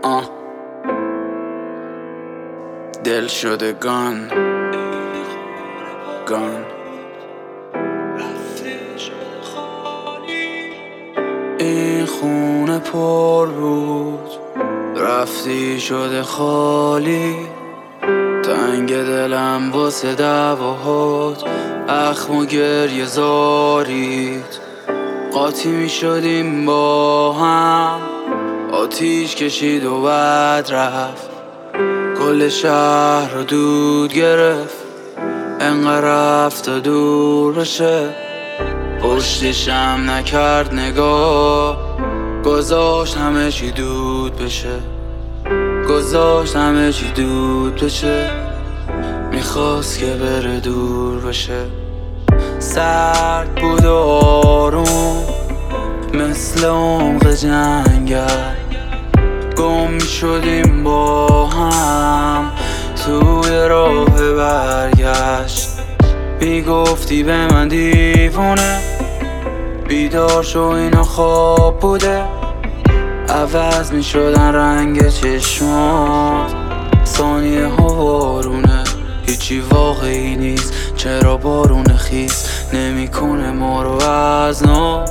دل شده گان این خونه پر بود رفتی شده خالی، تنگ دلم واسه دعواهات اخم و گریه زارید. قاطی می شدیم با هم، آتیش کشید و بعد رفت، کل شهر رو دود گرفت، انقدر رفت تا دور بشه. پشتشم نکرد نگاه، گذاشت همه چی دود بشه، گذاشت همه چی دود بشه. میخواست که بره دور بشه. سرد بود و آروم مثل عمق جنگل، گم شدیم با هم توی راه برگشت. میگفتی به من دیوونه، بیدار شو اینا خواب بوده. عوض میشدن رنگ چشمات، ثانیه ها وارونه، هیچی واقعی نیست. چرا بارون خیس نمیکنه ما رو از نو؟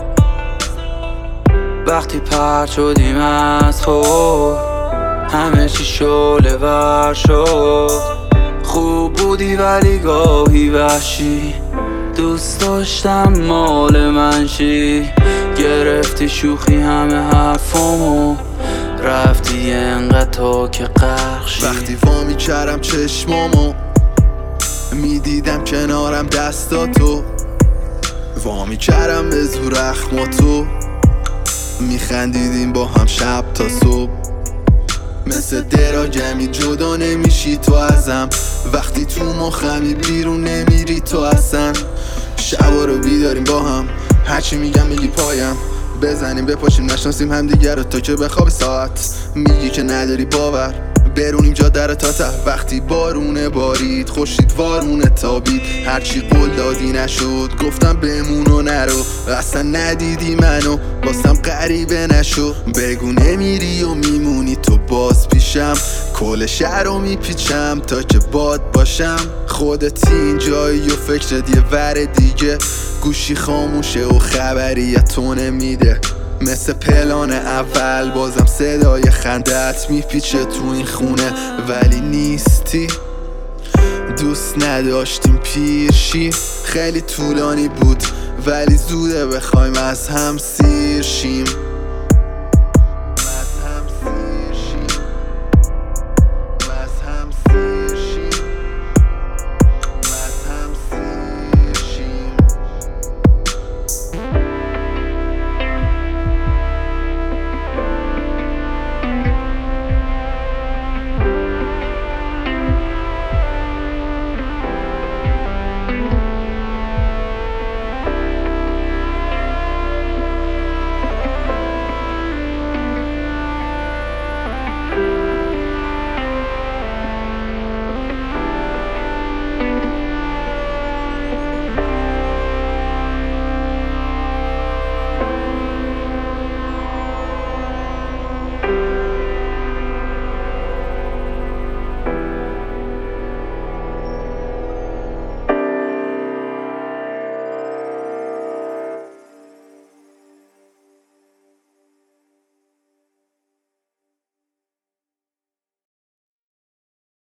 وقتی پرد شدیم از خود همه چی شعله ور شد. خوب بودی ولی گاهی وحشی، دوست داشتم مال من شی. گرفتی شوخی همه حرفامو، رفتی انقدر تا که غرق شی. وقتی وامی کردم چشمامو میدیدم کنارم دستاتو، وامی کردم به زور اخماتو، میخندیدیم با هم شب تا صبح. مثل درا جمعی جدا نمیشی تو ازم، وقتی تو مخمی بیرون نمیری تو اصلا. شبا رو بیداریم با هم، هرچی میگم میگی پایم، بزنیم بپاشیم نشناسیم هم دیگر رو تا که بخواب ساعت. میگی که نداری باور، برونیم جاده رو تا ته. وقتی بارونه بارید خوشید وارونه تابید، هرچی قول دادی نشد، گفتم بمون و نرو. اصلا ندیدی منو واسم غریبه نشو، بگو نمیری و میمونی تو باز پیشم. کل شهر رو میپیچم تا که باد باشم. خودت این جایی و فکرت یه ور دیگه، گوشی خاموشه و خبری تو نمیده. مثل پلان اول بازم صدای خندت میپیچه تو این خونه، ولی نیستی. دوست نداشتیم پیرشی، خیلی طولانی بود ولی زوده بخوایم از هم سیر شیم.